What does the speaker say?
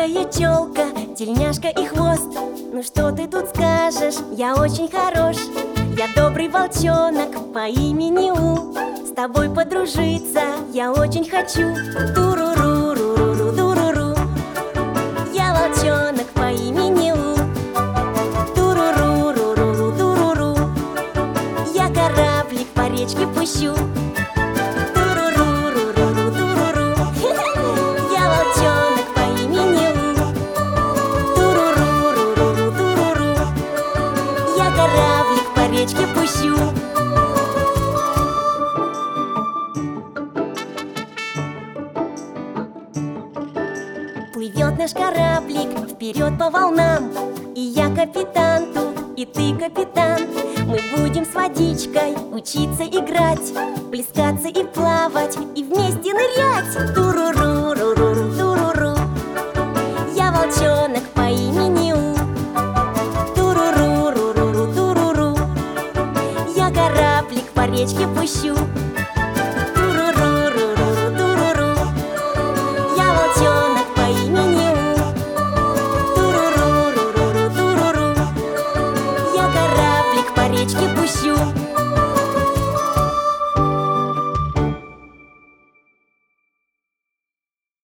Рыжая челка, тельняшка и хвост. Ну что ты тут скажешь, я очень хорош. Я добрый волчонок по имени У. С тобой подружиться я очень хочу. Туруру-ру-ру-ру, туруру. Я волчонок по имени У. Туруру-ру-ру, туруру. Я кораблик по речке пущу. Кораблик по речке пущу. Плывет наш кораблик вперед по волнам. И я капитан тут, и ты капитан. Мы будем с водичкой учиться играть, плескаться и плавать, и вместе нырять. Туруру-ру-ру, туруру. Я волчонок по имени У. Кораблик по речке пущу. Туруру-ру-ру, туруру. Я волчонок по имени У. Туруру-ру-ру, туруру. Я кораблик по речке пущу.